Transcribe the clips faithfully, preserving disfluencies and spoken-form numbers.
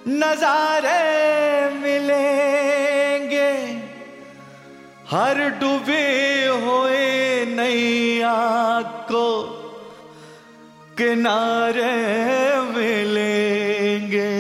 नजारे मिलेंगे, हर डूबे हुए नैया को किनारे मिलेंगे।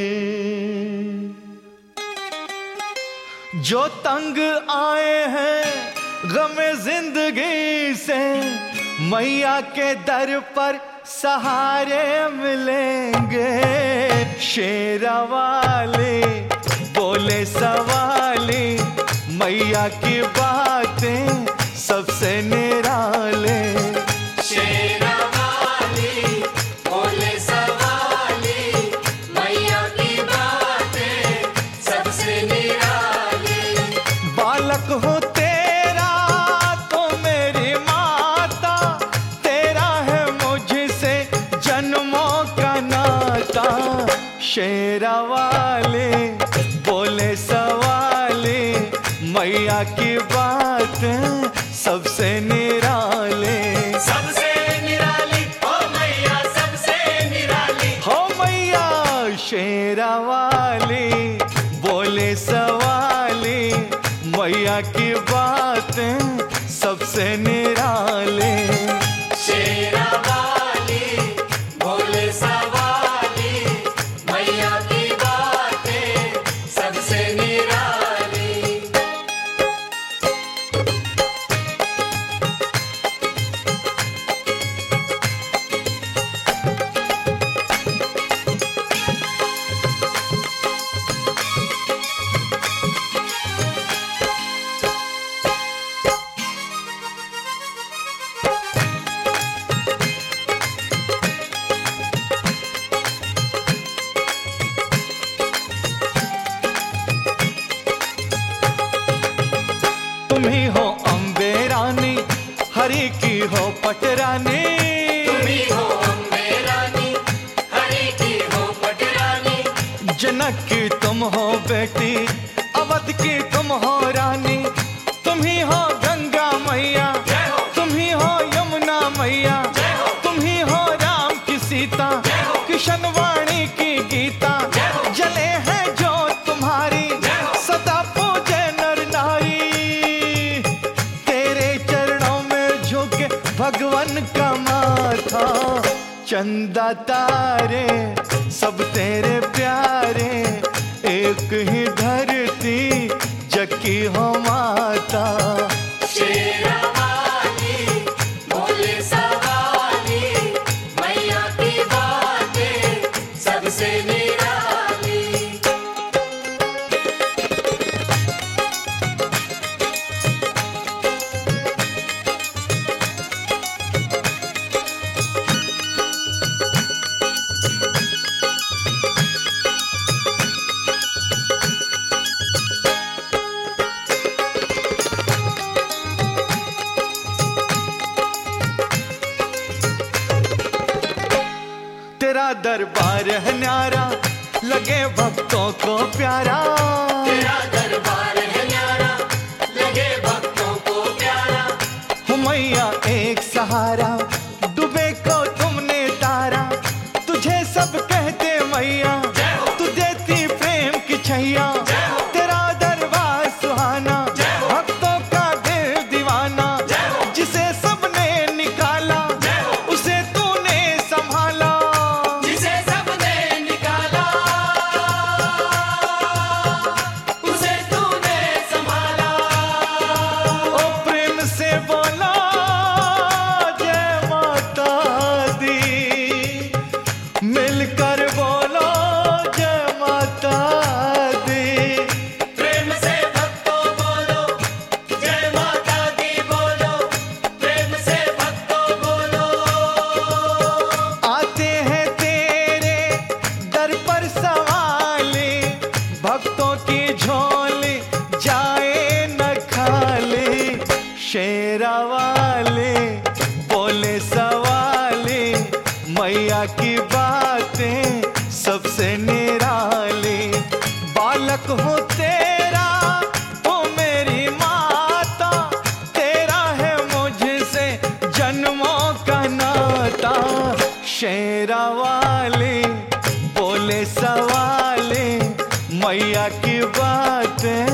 जो तंग आए हैं गमे जिंदगी से, मैया के दर पर सहारे मिलेंगे। शेरा वाले बोले सवाले, मैया की बातें सबसे निराले। शेरा वाले बोले सवाले, मैया की बातें सबसे निराले। बालक हो तेरा तो मेरी माता, तेरा है मुझसे जन्मों का नाता। शेरा वाले बोले सवाले, मैया की बातें सबसे निराले। सबसे निराली हो मैया, सबसे निराली हो मैया शेरा वाली बोले सवाले, मैया की बातें सबसे निराले। शेरा वाली बोले सवाली, मैया की बातें सबसे निराली। तुम ही हो अम्बे रानी, हरि की हो पटरानी। तुम ही हो अम्बे रानी, हरि की हो पटरानी। जनक की तुम हो बेटी, अवध की तुम हो रानी। तुम ही हो गंगा मैया, तुम ही हो यमुना मैया। तुम ही हो राम की सीता, किशन वाणी की गीता। जले हैं जो तुम्हारी, सदा पूजे नर नारी। तेरे चरणों में झुके भगवान का माथा। चंदा तारे सब तेरे प्यारे, एक ही धरती जकी हो माता। शेरा वाली बोले सवाली, मैया की बातें सबसे निराली। तेरा दरबार है न्यारा, लगे भक्तों को प्यारा। तेरा दरबार है न्यारा, लगे भक्तों को प्यारा। हो मैया एक सहारा, डूबे को तुमने तारा। तुझे सब कहते मैया, तू देती प्रेम की छैया। तेरा दरबार सुहाना, भक्तों का दिल दीवाना। जिसे सबने निकाला, उसे तूने संभाला। जिसे सबने निकाला, उसे तूने संभाला। ओ प्रेम से बोला जय माता दी, मिलकर बोलो जय माता दी। प्रेम से भक्तों बोलो, जय माता दी बोलो। प्रेम से भक्तों बोलो। आते हैं तेरे दर पर सवाले, भक्तों की झोली जाए न खाली। शेरा वाले बोले सवाले, मैया की बातें सबसे निराले। बालक हो तेरा तो मेरी माता, तेरा है मुझसे जन्मों का नाता। शेरा वाले बोले सवाले, मैया की बातें